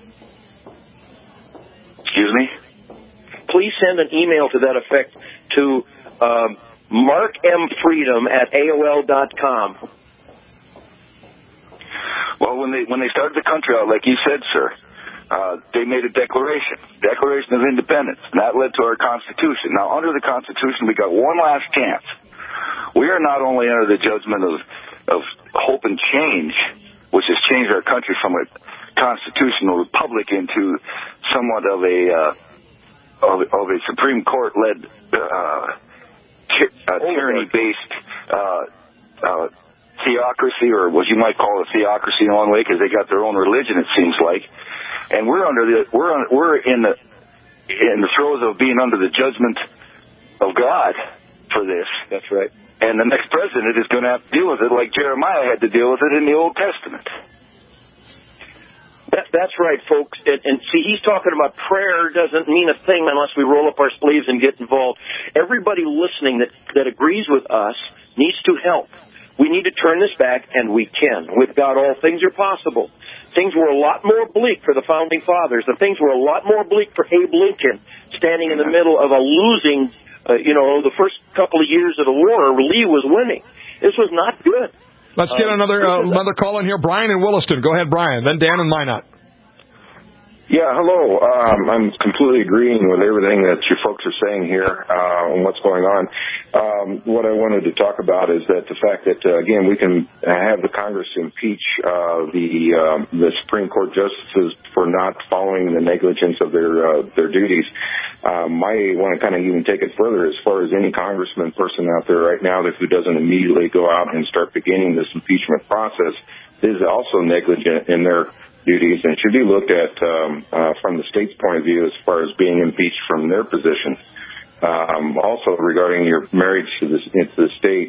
S18: Excuse me?
S13: Please send an email to that effect to um, Mark M. Freedom at A O L dot com.
S18: Well, when they when they started the country out, like you said, sir, uh, they made a declaration, Declaration of Independence, and that led to our Constitution. Now, under the Constitution, we got one last chance. We are not only under the judgment of of hope and change, which has changed our country from a constitutional republic into somewhat of a uh, of, of a Supreme Court led. Uh, Uh, tyranny-based uh, uh, theocracy, or what you might call a theocracy in one way, because they got their own religion, it seems like. And we're under the we're on, we're in the in the throes of being under the judgment of God for this.
S13: That's right.
S18: And the next president is going to have to deal with it, like Jeremiah had to deal with it in the Old Testament.
S13: That, that's right, folks. And, and see, he's talking about prayer doesn't mean a thing unless we roll up our sleeves and get involved. Everybody listening that, that agrees with us needs to help. We need to turn this back, and we can. With God, all things are possible. Things were a lot more bleak for the Founding Fathers. The things were a lot more bleak for Abe Lincoln, standing in the middle of a losing, uh, you know, the first couple of years of the war, Lee was winning. This was not good.
S2: Let's get another uh, another call in here. Brian in Williston. Go ahead, Brian. Then Dan in Minot.
S19: Yeah, hello. Um, I'm completely agreeing with everything that you folks are saying here uh, on what's going on. Um, what I wanted to talk about is that the fact that, uh, again, we can have the Congress impeach uh, the um, the Supreme Court justices for not following the negligence of their uh, their duties. Um, I want to kind of even take it further as far as any congressman person out there right now that who doesn't immediately go out and start beginning this impeachment process is also negligent in their duties and should be looked at um, uh, from the state's point of view as far as being impeached from their position. Um, also, regarding your marriage to the, into the state,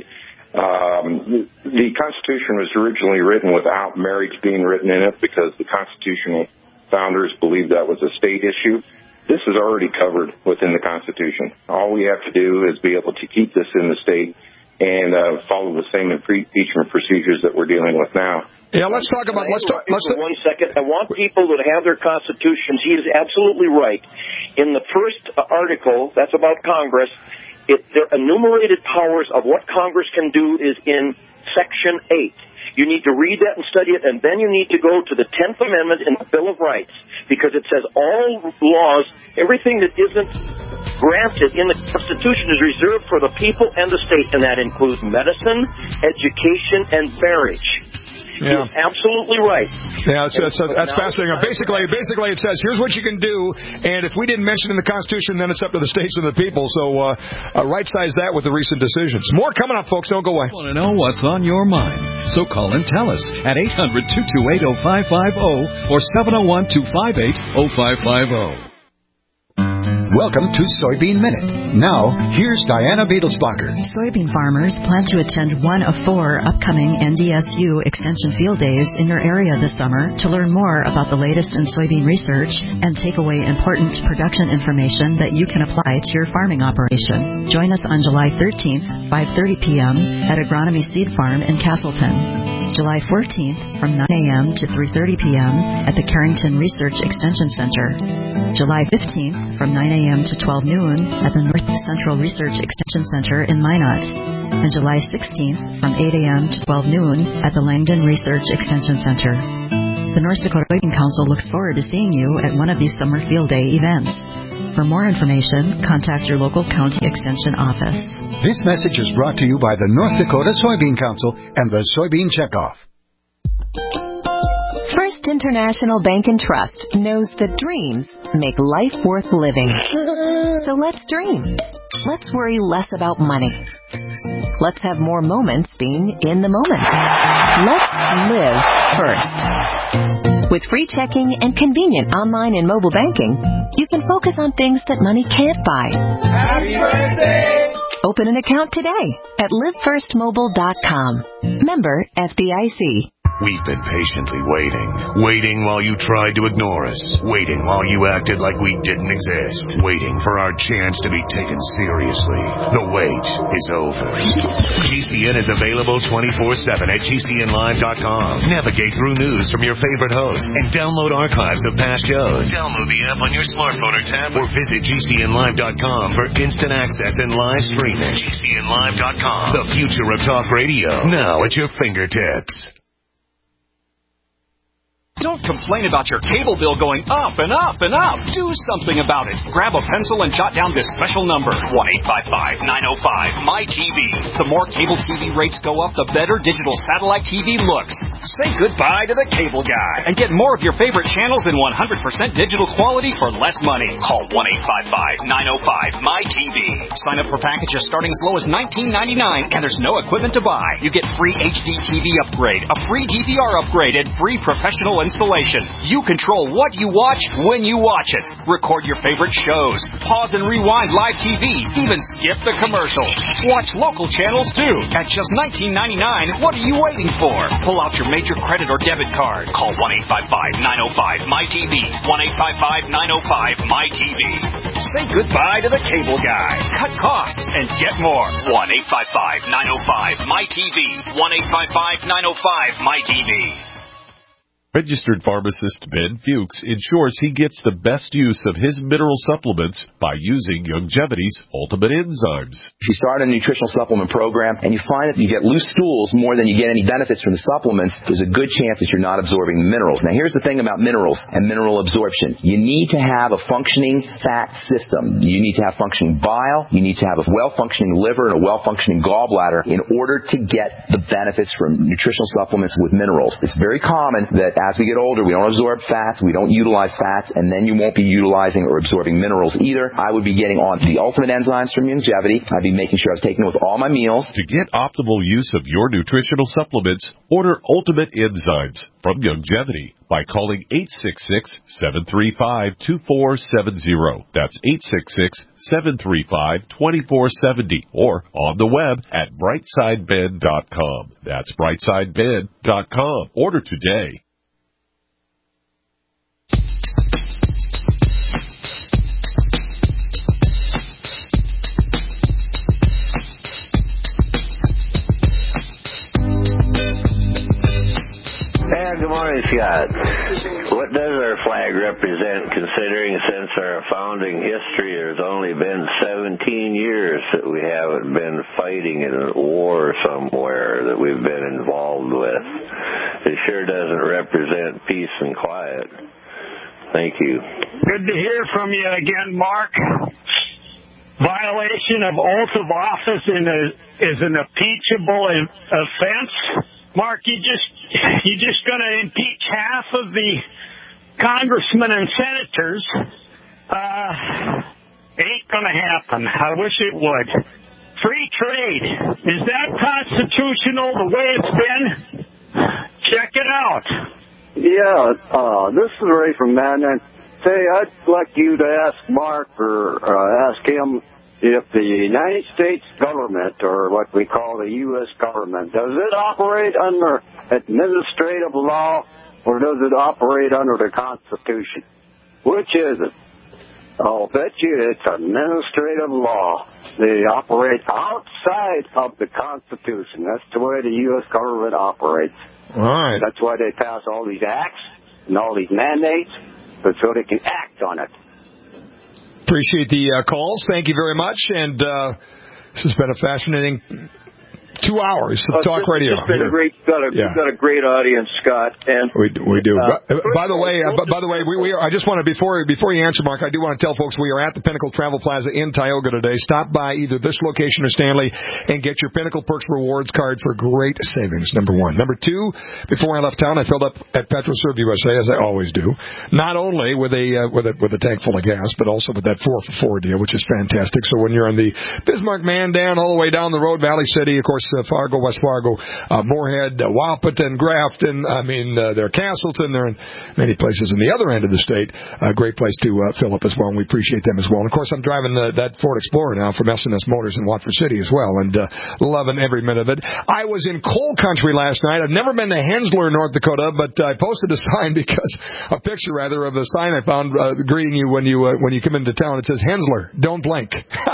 S19: um, the Constitution was originally written without marriage being written in it because the constitutional founders believed that was a state issue. This is already covered within the Constitution. All we have to do is be able to keep this in the state and uh, follow the same impeachment procedures that we're dealing with now.
S2: Yeah, let's talk about. Let's talk. Let's
S13: for one second. I want people that have their constitutions. He is absolutely right. In the first article, that's about Congress. It, their enumerated powers of what Congress can do is in Section eight. You need to read that and study it, and then you need to go to the tenth Amendment in the Bill of Rights, because it says all laws, everything that isn't granted in the Constitution is reserved for the people and the state, and that includes medicine, education, and marriage.
S2: Yeah.
S13: He's absolutely right.
S2: Yeah, it's, it's, uh, that's fascinating. Basically, basically, it says, here's what you can do, and if we didn't mention it in the Constitution, then it's up to the states and the people. So uh, uh, right-size that with the recent decisions. More coming up, folks. Don't go away.
S8: Want to know what's on your mind? So call and tell us at eight hundred, two two eight, oh five five oh or seven oh one, two five eight, oh five five oh.
S20: Welcome to Soybean Minute. Now, here's Diana Beadlesbacher.
S21: Soybean farmers plan to attend one of four upcoming N D S U Extension Field Days in your area this summer to learn more about the latest in soybean research and take away important production information that you can apply to your farming operation. Join us on July thirteenth, five thirty p.m. at Agronomy Seed Farm in Castleton. July fourteenth from nine a.m. to three thirty p.m. at the Carrington Research Extension Center. July fifteenth from nine a.m. to twelve noon at the North Central Research Extension Center in Minot. And July sixteenth from eight a.m. to twelve noon at the Langdon Research Extension Center. The North Dakota Soybean Council looks forward to seeing you at one of these summer field day events. For more information, contact your local county extension office.
S20: This message is brought to you by the North Dakota Soybean Council and the Soybean Checkoff.
S16: First International Bank and Trust knows that dreams make life worth living. So let's dream. Let's worry less about money. Let's have more moments being in the moment. Let's live first. With free checking and convenient online and mobile banking, you can focus on things that money can't buy.
S22: Happy birthday!
S16: Open an account today at live first mobile dot com. Member F D I C.
S1: We've been patiently waiting. Waiting while you tried to ignore us. Waiting while you acted like we didn't exist. Waiting for our chance to be taken seriously. The wait is over. G C N is available twenty-four seven at G C N live dot com. Navigate through news from your favorite hosts and download archives of past shows. Download the app on your smartphone or tablet or visit G C N live dot com for instant access and live streaming. G C N live dot com. The future of talk radio. Now at your fingertips.
S23: Don't complain about your cable bill going up and up and up. Do something about it. Grab a pencil and jot down this special number, one eight five five, nine oh five, M Y T V. The more cable T V rates go up, the better digital satellite T V looks. Say goodbye to the cable guy and get more of your favorite channels in one hundred percent digital quality for less money. Call one eight five five, nine oh five, M Y T V. Sign up for packages starting as low as nineteen ninety-nine, and there's no equipment to buy. You get free H D T V upgrade, a free D V R upgrade, and free professional installation. You control what you watch when you watch it. Record your favorite shows. Pause and rewind live T V. Even skip the commercials. Watch local channels too. At just nineteen ninety-nine, what are you waiting for? Pull out your major credit or debit card. Call one eight five five, nine oh five, M Y T V. one eight five five, nine oh five, M Y T V. Say goodbye to the cable guy. Cut costs and get more. one eight five five, nine oh five, M Y T V. one eight five five, nine oh five, M Y T V.
S24: Registered pharmacist Ben Fuchs ensures he gets the best use of his mineral supplements by using Youngevity's Ultimate Enzymes.
S25: If you start a nutritional supplement program and you find that you get loose stools more than you get any benefits from the supplements, there's a good chance that you're not absorbing the minerals. Now, here's the thing about minerals and mineral absorption. You need to have a functioning fat system. You need to have functioning bile. You need to have a well-functioning liver and a well-functioning gallbladder in order to get the benefits from nutritional supplements with minerals. It's very common that as we get older, we don't absorb fats, we don't utilize fats, and then you won't be utilizing or absorbing minerals either. I would be getting on the Ultimate Enzymes from Youngevity. I'd be making sure I was taking it with all my meals.
S24: To get optimal use of your nutritional supplements, order Ultimate Enzymes from Youngevity by calling eight six six, seven three five, two four seven zero. That's eight six six, seven three five, two four seven zero. Or on the web at brightside ben dot com. That's brightside ben dot com. Order today.
S26: Yeah, good morning, Scott. What does our flag represent, considering since our founding history there's only been seventeen years that we haven't been fighting in a war somewhere that we've been involved with? It sure doesn't represent peace and quiet. Thank you.
S6: Good to hear from you again, Mark. Violation of oath of office in a, is an impeachable offense. Mark, you just you just going to impeach half of the congressmen and senators. Uh, ain't going to happen. I wish it would. Free trade. Is that constitutional the way it's been? Check it out.
S27: Yeah, uh, this is Ray from Madnet.
S4: say I'd like you to ask Mark or uh, ask him if the United States government, or what we call the U S government, does it operate under administrative law or does it operate under the Constitution? Which is it? I'll bet you it's administrative law. They operate outside of the Constitution. That's the way the U S government operates.
S2: All right.
S4: That's why they pass all these acts and all these mandates, but so they can act on it.
S2: Appreciate the uh, calls. Thank you very much. And uh, this has been a fascinating two hours of
S13: uh,
S2: talk
S13: this,
S2: radio.
S13: It's been a great, got a,
S2: yeah.
S13: got a great audience, Scott. And
S2: we we do.
S13: Uh,
S2: by, by the way, uh, by the way, we, we are, I just want to before before you answer, Mark, I do want to tell folks we are at the Pinnacle Travel Plaza in Tioga today. Stop by either this location or Stanley and get your Pinnacle Perks Rewards card for great savings. Number one. Number two. Before I left town, I filled up at PetroServe U S A as I always do. Not only with a uh, with a with a tank full of gas, but also with that four for four deal, which is fantastic. So when you're on the Bismarck Mandan all the way down the road, Valley City, of course, uh, Fargo, West Fargo, uh, Moorhead, uh, Wahpeton, Grafton. I mean, uh, they're Castleton. They're in many places in the other end of the state. A uh, great place to uh, fill up as well, and we appreciate them as well. And, of course, I'm driving uh, that Ford Explorer now from S and S Motors in Watford City as well, and uh, loving every minute of it. I was in coal country last night. I've never been to Hensler, North Dakota, but I posted a sign because a picture, rather, of a sign I found uh, greeting you when you uh, when you come into town. It says, Hensler, don't blink.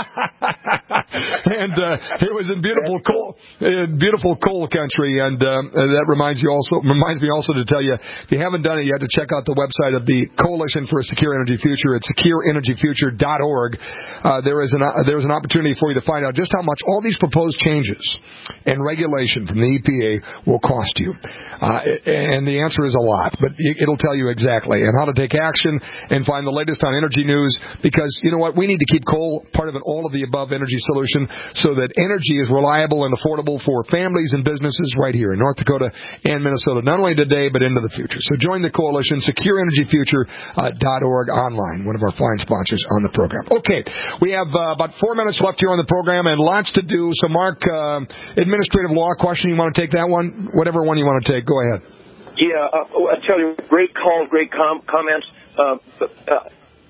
S2: And uh, it was in beautiful coal, uh, beautiful coal country, and um, that reminds you also reminds me also to tell you, if you haven't done it yet, to check out the website of the Coalition for a Secure Energy Future. It's secure energy future dot org. Uh, there is an uh, there is an opportunity for you to find out just how much all these proposed changes and regulation from the E P A will cost you, uh, and the answer is a lot, but it'll tell you exactly and how to take action and find the latest on energy news. Because you know what, we need to keep coal part of an all of the above energy solution so that energy is reliable and affordable for families and businesses right here in North Dakota and Minnesota, not only today but into the future. So join the coalition, secure energy future dot org online, one of our fine sponsors on the program. Okay, we have uh, about four minutes left here on the program and lots to do. So, Mark, uh, administrative law question, you want to take that one? Whatever one you want to take, go ahead.
S13: Yeah, uh, I tell you, great call, great com- comments. Uh, uh,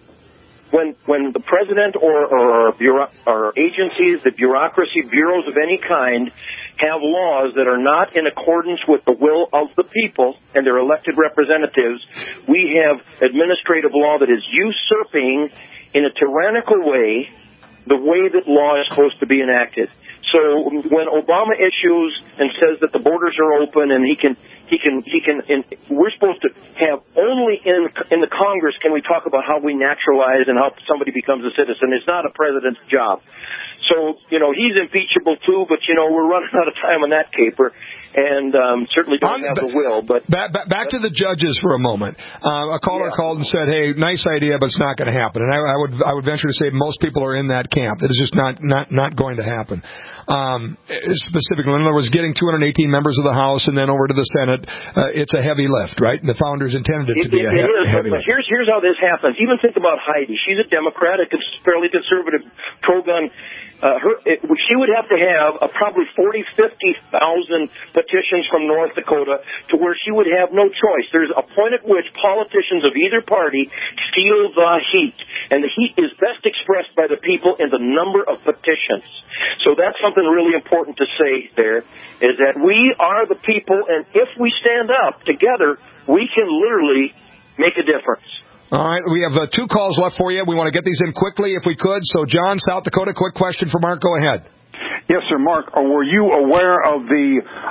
S13: when when the president or or, bureau- or agencies, the bureaucracy, bureaus of any kind, have laws that are not in accordance with the will of the people and their elected representatives, we have administrative law that is usurping in a tyrannical way the way that law is supposed to be enacted. So when Obama issues and says that the borders are open and he can, he can, he can, and we're supposed to have only in in the Congress can we talk about how we naturalize and how somebody becomes a citizen. It's not a president's job. So, you know, he's impeachable too, but, you know, we're running out of time on that caper. And um, certainly don't have the will. But
S2: back, back, back to the judges for a moment. Uh, a caller yeah. called and said, "Hey, nice idea, but it's not going to happen." And I, I would I would venture to say most people are in that camp. It is just not not not going to happen. Um, specifically, in other words, getting two hundred eighteen members of the House and then over to the Senate, uh, it's a heavy lift, right? And the founders intended it,
S13: it
S2: to be
S13: it,
S2: a, he-
S13: it is,
S2: a heavy
S13: but
S2: lift.
S13: Here's here's how this happens. Even think about Heidi. She's a Democrat, a fairly conservative, pro-gun. Uh, her, it, she would have to have uh, probably forty, fifty thousand petitions from North Dakota to where she would have no choice. There's a point at which politicians of either party feel the heat, and the heat is best expressed by the people in the number of petitions. So that's something really important to say there, is that we are the people, and if we stand up together, we can literally make a difference.
S2: All right, we have uh, two calls left for you. We want to get these in quickly if we could. So, John, South Dakota, quick question for Mark. Go ahead.
S5: Yes, sir, Mark. Were you aware of the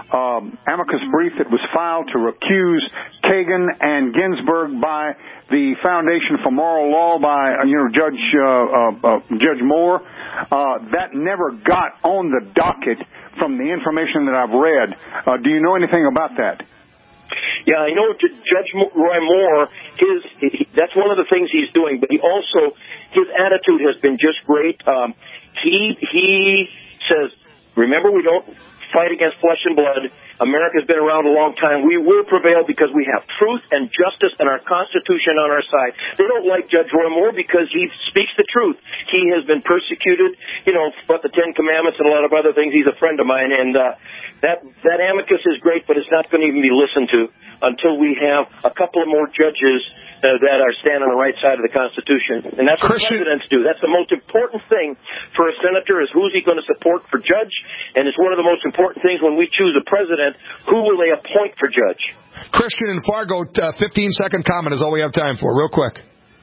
S5: um, amicus brief that was filed to recuse Kagan and Ginsburg by the Foundation for Moral Law by, you know, Judge uh, uh, uh, Judge Moore? Uh, that never got on the docket from the information that I've read. Uh, do you know anything about that?
S13: Yeah, I know Judge Roy Moore, his, he, that's one of the things he's doing, but he also, his attitude has been just great. Um, he, he says, remember, we don't fight against flesh and blood. America's been around a long time. We will prevail because we have truth and justice and our Constitution on our side. They don't like Judge Roy Moore because he speaks the truth. He has been persecuted, you know, about the Ten Commandments and a lot of other things. He's a friend of mine, and uh, that that amicus is great, but it's not going to even be listened to until we have a couple of more judges uh, that are standing on the right side of the Constitution. And that's what
S2: Christian-
S13: presidents do. That's the most important thing for a senator is who's he going to support for judge, and it's one of the most important things when we choose a president, who will they appoint for judge?
S2: Christian in Fargo, uh, fifteen-second comment is all we have time for. Real quick.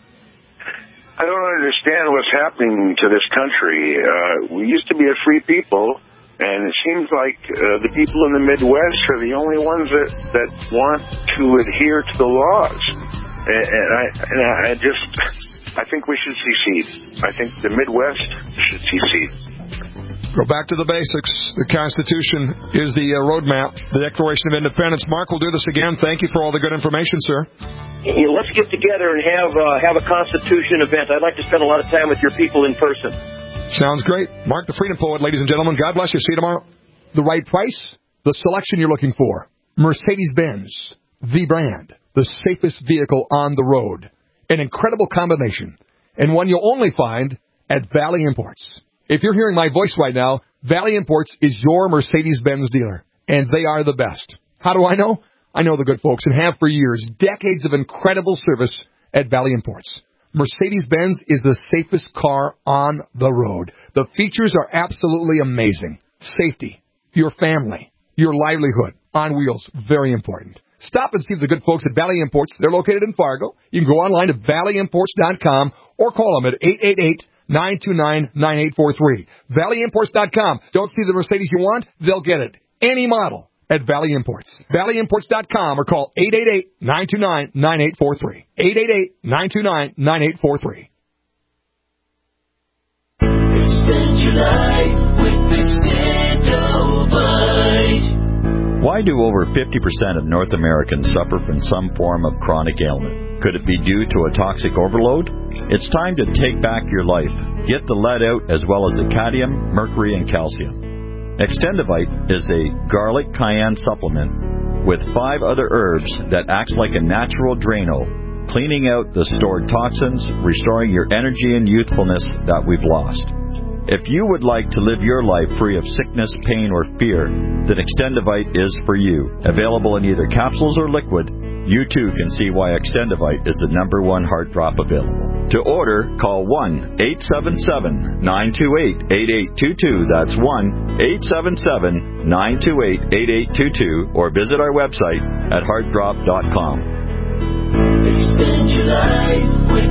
S19: I don't understand what's happening to this country. Uh, we used to be a free people, and it seems like uh, the people in the Midwest are the only ones that, that want to adhere to the laws. And, and, I, and I just, I think we should secede. I think the Midwest should secede.
S2: Go back to the basics. The Constitution is the uh, roadmap, the Declaration of Independence. Mark, we'll do this again. Thank you for all the good information, sir.
S13: You know, let's get together and have uh, have a Constitution event. I'd like to spend a lot of time with your people in person.
S2: Sounds great. Mark, the Freedom Poet, ladies and gentlemen. God bless you. See you tomorrow. The right price, the selection you're looking for. Mercedes-Benz, the brand, the safest vehicle on the road. An incredible combination, and one you'll only find at Valley Imports. If you're hearing my voice right now, Valley Imports is your Mercedes-Benz dealer, and they are the best. How do I know? I know the good folks and have for years, decades of incredible service at Valley Imports. Mercedes-Benz is the safest car on the road. The features are absolutely amazing. Safety, your family, your livelihood, on wheels, very important. Stop and see the good folks at Valley Imports. They're located in Fargo. You can go online to valley imports dot com or call them at eight eight eight, nine two nine, nine eight four three. valley imports dot com. Don't see the Mercedes you want? They'll get it. Any model at Valley Imports. valley imports dot com or call eight eight eight, nine two nine, nine eight four three. eight eight eight, nine two nine, nine eight four three.
S22: Extend your life with Extendovite.
S3: Why do over fifty percent of North Americans suffer from some form of chronic ailment? Could it be due to a toxic overload? It's time to take back your life. Get the lead out as well as the cadmium, mercury, and calcium. Extendovite is a garlic cayenne supplement with five other herbs that acts like a natural Drano, cleaning out the stored toxins, restoring your energy and youthfulness that we've lost. If you would like to live your life free of sickness, pain, or fear, then Extendovite is for you. Available in either capsules or liquid, you too can see why Extendovite is the number one heart drop available. To order, call one eight seven seven, nine two eight, eight eight two two. That's one eight seven seven, nine two eight, eight eight two two, or visit our website at heart drop dot com.
S22: Extend your life with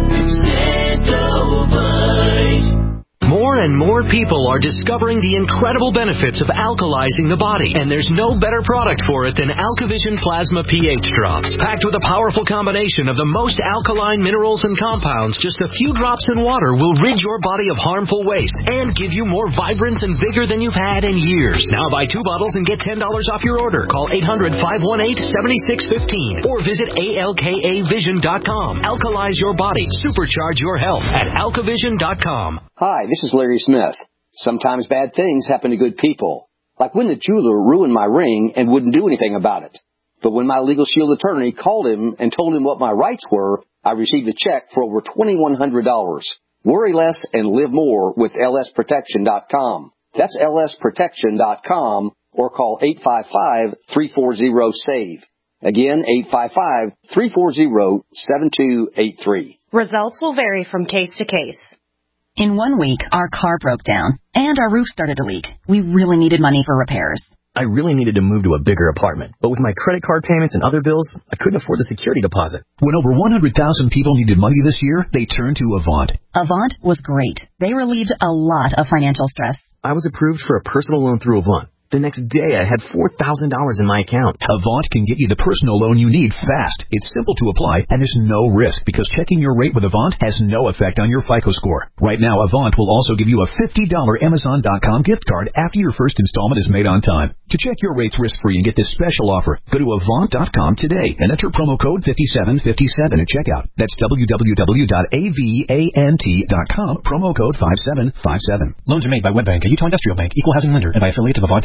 S22: Extendovite.
S7: More and more people are discovering the incredible benefits of alkalizing the body, and there's no better product for it than AlkaVision Plasma pH Drops. Packed with a powerful combination of the most alkaline minerals and compounds, just a few drops in water will rid your body of harmful waste and give you more vibrance and vigor than you've had in years. Now buy two bottles and get ten dollars off your order. Call eight hundred, five one eight, seven six one five or visit A L K A vision dot com. Alkalize your body. Supercharge your health at alka vision dot com.
S9: Hi, this is Larry Smith. Sometimes bad things happen to good people. Like when the jeweler ruined my ring and wouldn't do anything about it. But when my Legal Shield attorney called him and told him what my rights were, I received a check for over twenty-one hundred dollars. Worry less and live more with L S protection dot com. That's L S protection dot com or call eight five five, three four zero, SAVE. Again, eight five five, three four zero, seven two eight three.
S10: Results will vary from case to case.
S21: In one week, our car broke down, and our roof started to leak. We really needed money for repairs.
S11: I really needed to move to a bigger apartment, but with my credit card payments and other bills, I couldn't afford the security deposit.
S12: When over one hundred thousand people needed money this year, they turned to Avant.
S21: Avant was great. They relieved a lot of financial stress.
S11: I was approved for a personal loan through Avant. The next day, I had four thousand dollars in my account.
S12: Avant can get you the personal loan you need fast. It's simple to apply, and there's no risk because checking your rate with Avant has no effect on your FICO score. Right now, Avant will also give you a fifty dollars Amazon dot com gift card after your first installment is made on time. To check your rates risk-free and get this special offer, go to Avant dot com today and enter promo code fifty-seven fifty-seven at checkout. That's w w w dot avant dot com, promo code five seven five seven.
S11: Loans are made by WebBank, a Utah Industrial Bank, equal housing lender, and by affiliates of Avant Incorporated.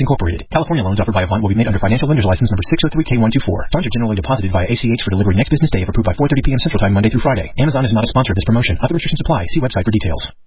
S11: Incorporated. California loans offered by Avant will be made under Financial Lenders License number six oh three K one two four. Funds are generally deposited via A C H for delivery next business day if approved by four thirty p.m. Central Time, Monday through Friday. Amazon is not a sponsor of this promotion. Other restrictions apply. See website for details.